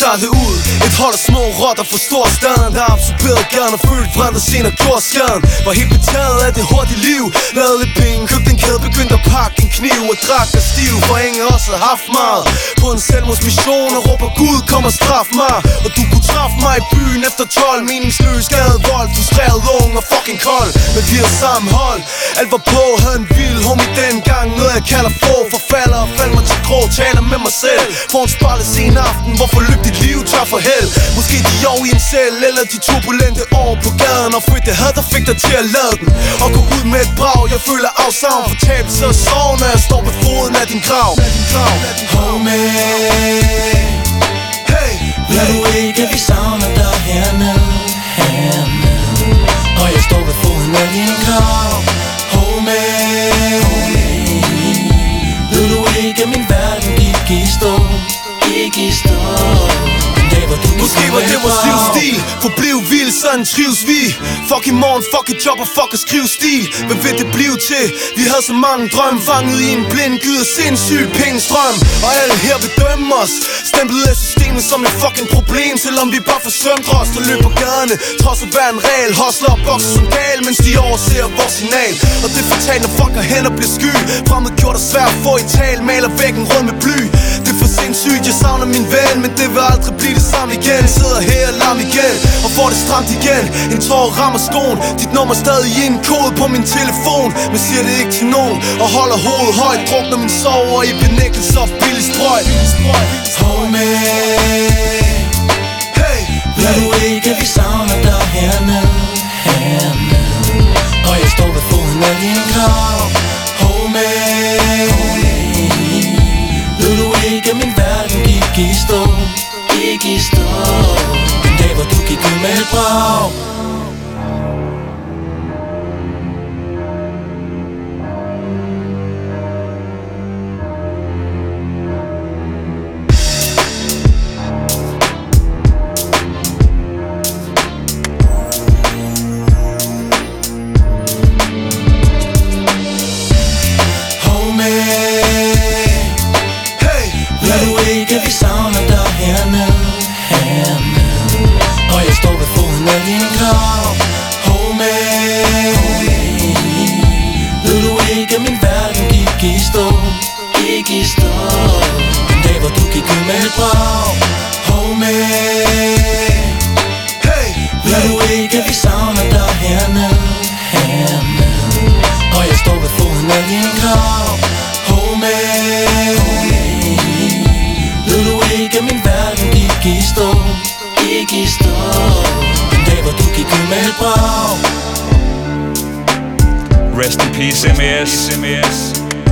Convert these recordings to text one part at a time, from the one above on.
startede ud et hold af små rotter fra storstaden, der absorberede gaden og følte brændte senere gjorde skaden. Var helt betaget af det hurtige liv, lavede lidt penge, købte en kæde, begyndte at pakke en kniv og drak af stiv, for ingen også havde haft meget. På en selvmordsmission og råber Gud, kom og straf mig. Og du kunne træffe mig i byen efter 12, meningsløs gadevold, frustreret ung og fucking kold. Men vi havde sammenhold, alt var på, havde en vild homie dengang, noget jeg kalder få forfalder og faldt mig til grå, taler med mig selv. For en spejle sen aften, hvorfor løb dit liv tør for held? Måske de år i en cell, eller de turbulente år på gaden, og følte det had, der fik dig til at lade den og gå ud med et brag. Jeg føler afsavn, fortabelse og sorg, når jeg står ved foden af din grav. Homie, Hey, ved du ikke, at vi savner dig hernede, og jeg står ved foden af din grav. Homie, ved du ikke, at min verden gik i stå, måske var det vores livsstil. Forbliv vild, sådan trives vi. Fuck i morgen, fuck et job og fuck at skrive stil. Hvad vil det blive til? Vi havde så mange drømme, fanget i en blind gyde, sindssyg pengestrøm. Og alle her vil dømme os, stemplet af systemet som et fucking problem. Selvom vi bare forsømte os, der løber gaderne trods at være en regel. Hostler og bokser som gal, mens de overser vores signal. Og det er fatalt, når folk har hen og bliver sky. Fremmed gjort og svært at få i tal, maler væggen rød med bly. Det er for sindssygt, jeg savner min ven, men det vil aldrig blive det samme igen. Sidder her lam igen og får det stramt igen. En tår rammer skoen, dit nummer stadig i en kode på min telefon, men siger det ikke til nogen og holder hovedet højt, drukner min sover i benægtelse og billig sprøjt. Homie, Hey, ved du ikke, at vi savner dig hernede, og jeg står ved foden af din grav. Homie, ved du ikke, at min verden gik i stå, en dag hvor du gik ud med et brag. Ved du ikke, at vi savner dig hernede, og jeg står ved foden af din grav. Homie, ved du ikke, at min verden gik i stå, en dag hvor du gik ud med et brag. Homie, ved du ikke, at vi savner dig hernede, og jeg står ved foden af din grav. Homie, ved du ikke, at min verden gik i stå, en dag hvor du gik ud med et brag. Rest in peace, MES.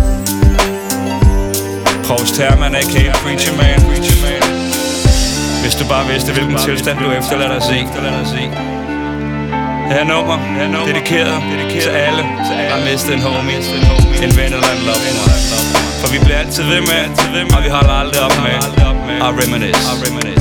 Provst Herman, a.k.a. Preacher Man. Hvis du bare vidste, hvilken tilstand du efterlader os i. Her er nummer, dedikeret til alle, der har mistet en homie, en ven eller en loved one. For vi bliver altid ved med, og vi holder aldrig op med at reminisce.